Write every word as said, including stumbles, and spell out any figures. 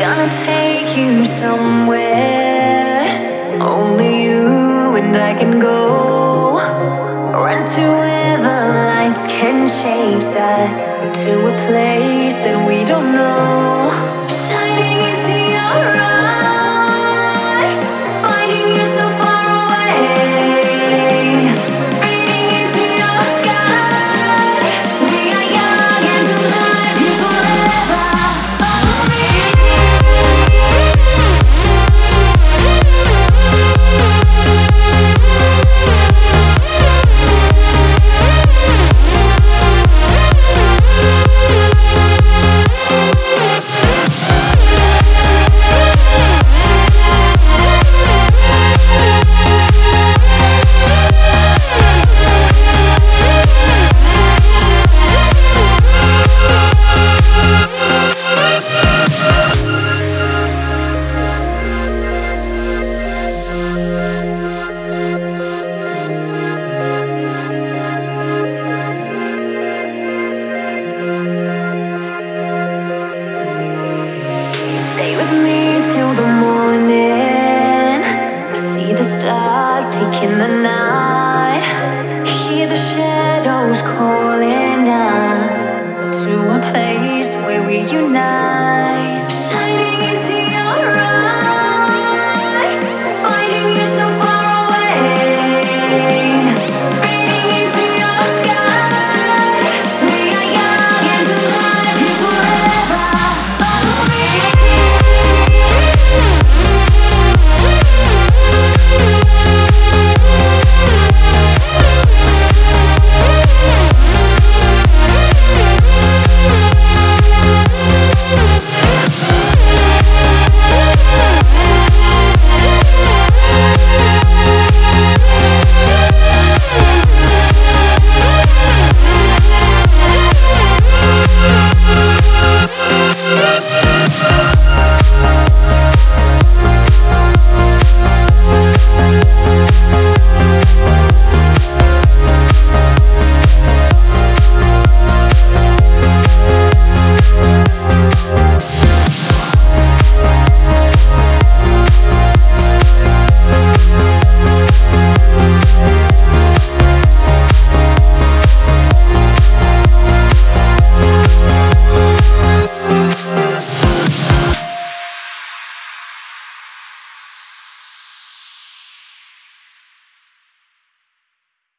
Gonna take you somewhere only you and I can go. Run to where the lights can chase us to a place that we don't know. Shining into your eyes, finding you so far away. Fading into your sky, we are young and alive here forever. Follow me. Stay with me till the morning.